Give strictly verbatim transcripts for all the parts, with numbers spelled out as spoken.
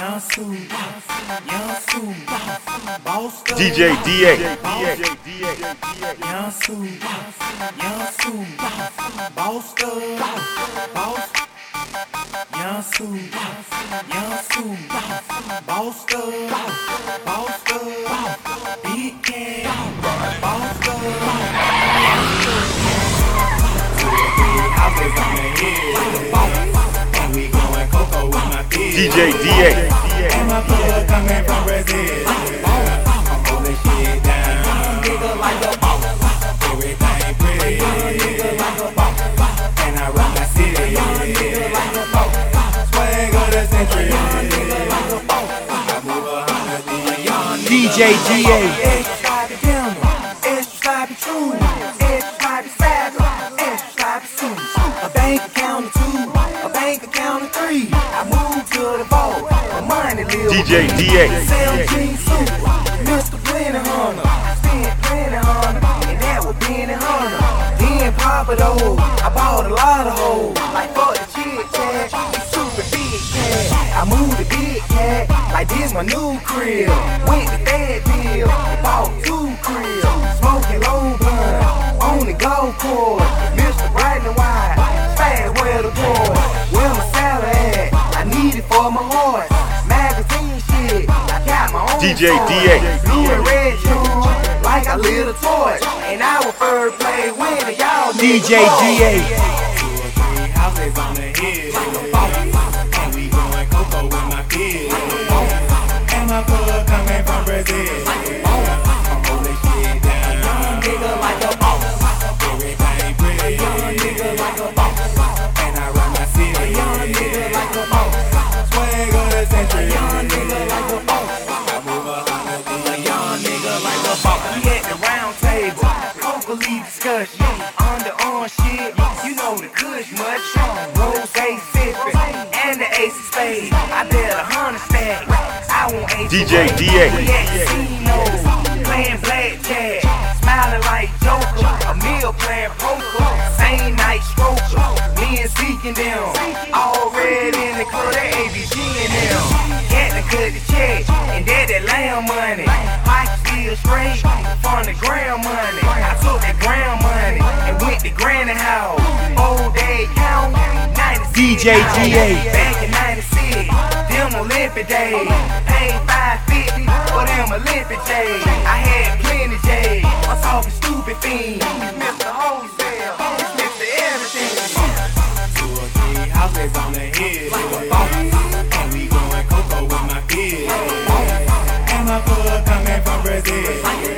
D J D A. D J D A. And my plug coming from Brazil. I'm holding shit down. Nigga like a boss. Everything pretty. Nigga like a boss. And I run my city. Nigga like a boss. Swag of the century. Nigga like a boss. I move a hundred. D J D A. Extra sloppy dinner. Extra sloppy true. Extra sloppy savage. Extra sloppy suits. A bank account of two. A bank account of three. I move to the vault. D J D A. Sell jeans suit, Mister Plenty Hunter. Spent Plenty Hunter, and that was Benny Hunter. Then Papa though, I bought a lot of hoes. Like fuck the chit chat, it's super big cat. I moved the big cat, like this my new crib. Went to bed bill, and bought two cribs. Smoking low blunt, on the golf course. Mister Bright and White, fast where the boy. Where my salad at? I need it for my horse. D J D A. Blue and red shoes, like a little torch. And our third play winner, y'all D J D A. Two or three houses on the hill. And we going cocoa with my kids. And my plug coming from Brazil. I'm holding shit down. Young nigga like a boss. Everything pretty. Young nigga like a boss. And I run my city. Young nigga like a boss. Swag of the century. Young nigga like a boss. We at the round table, coca leaf discussion, underarm shit, you know the kush much. Rose sipping, and the ace of spades. I bet a hundred stacks. I want ace. D J D A. We at the casinos, playing blackjack, smiling like Joker. A meal playing poker, same night stroker. Me and seeking them, all red in the club, they A B G in them. Had to cut the check, and that that lamb money. Straight from the ground money. I took the ground money and went to granny house. Old day count, ninety-six. D J D A. Back in ninety-six, them Olympic days. Paid five fifty for them Olympic days. I had plenty J's. I'm talking stupid fiends. It's Mister Wholesale, it's Mister Everything. Two or three houses on the hill. And we going cocoa with my kids. And my plug coming from Brazil.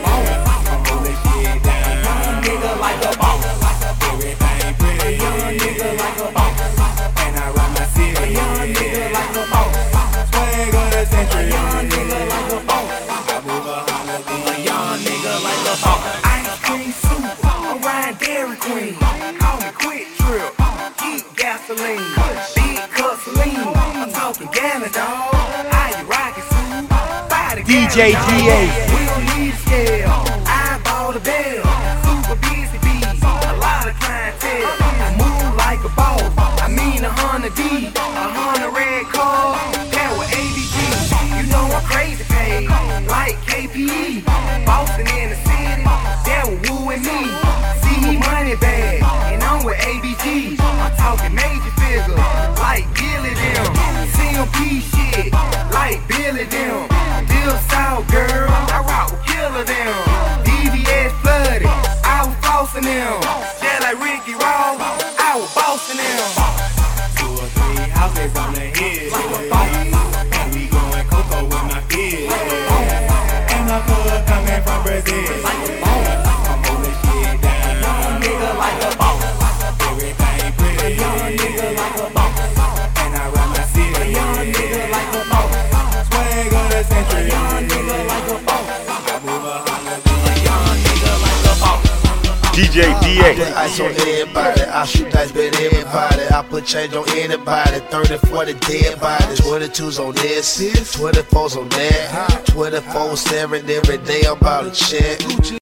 I'm holding shit down. Young nigga like a boss. Everything pretty. Young nigga like a boss. And I run my city. Young nigga like a boss. Swag of the century. Young nigga like a boss. I move a hundred. A young nigga like a boss. Ice cream soup. I'm riding Dairy Queen. Call me Quick Trip. Keep gasoline. Big cut saline. I'm talking gallon, dog. How you rockin', Sue? D J D A. We don't need scale. I bought a bell. Super busy bees. A lot of clientele. I move like a boss. I mean a hundred D. A hundred red cars. That with A B G. You know I'm crazy paid. Like K P E. Boston in the city. That was Woo and me. See money bag. And I'm with A B G. I'm talking major figures. Like Gilly them. C M P shit. Like Billy them. South girl, I rock with killer them. D V S flooded, I was flossing them. Just like Ricky Ross, I was bossing them. Two or three houses on the hill. And we going cocoa with my kids. And my plug coming from Brazil. I'm holding shit down. Young nigga like a boss. Everything pretty. Young nigga like a boss. And I run my city. Young nigga like a boss. Swag of the century. D J D A. I put ice on everybody, I shoot dice with everybody. I put change on anybody, thirty, forty dead bodies. twenty-twos on this, twenty-fours on that, twenty-four seven every day I'm about to check.